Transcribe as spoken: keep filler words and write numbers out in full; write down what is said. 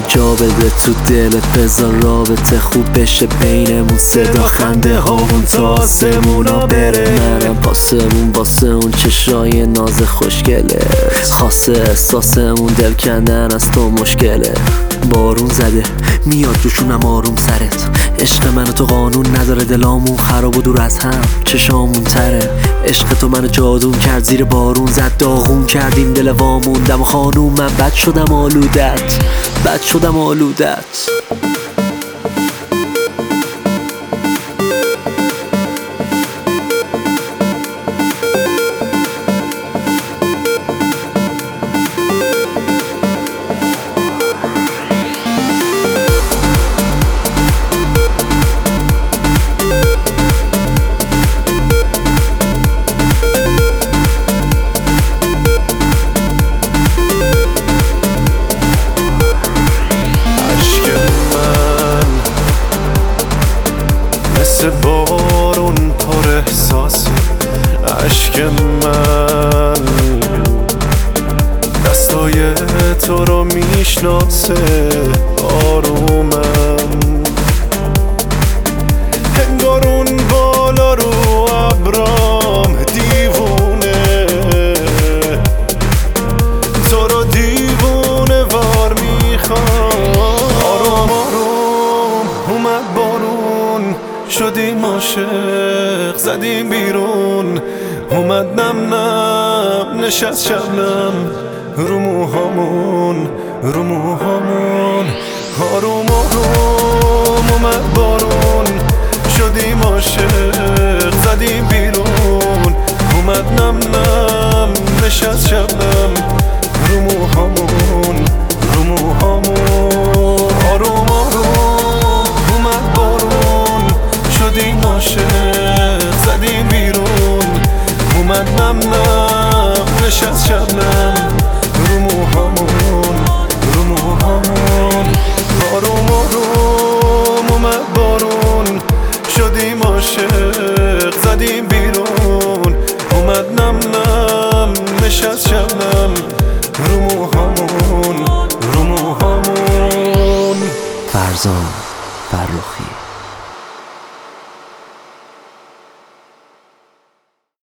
جا بده تو دلت، بذار رابطه خوب بشه بینمون، صدا خنده هامون تا آسمونا بره. منم پاسمون باسه اون چشای ناز خوشگله، خاصه احساسمون دل کندن از تو مشکله. بارون زده میاد روشونم آروم سرت، عشق من و تو قانون نداره، دلامون خراب و دور از هم چشامون تره. عشق تو منو جادون کرد، زیر بارون زد داغون کردیم دل وامون. دم خانوم من بد شدم آلودت، بد شدم آلودت. مثل بارون پر احساسه عشق من، دستای تو رو میشناسه آرومم. انگار اون بالا رو ابرام دیوونه، تو رو دیوونه وار میخوام. آروم آروم اومد بارون، شدیم عاشق زدیم بیرون. اومد نم نم نشست شبنم رو موهامون، رو موهامون. آروم آروم اومد بارون، شدیم عاشق زدیم بیرون. اومد نم نم نشست شبنم رو موهامون، رو موهامون. آروم آروم اومد بارون، شدیم عاشق زدیم بیرون. اومد نم نم نشست شبنم رو موهامون، رو موهامون. آروم آروم اومد بارون، شدیم عاشق زدیم بیرون. اومد نم نم نشست شبنم رو موهامون، رو موهامون. فرزان فرخی.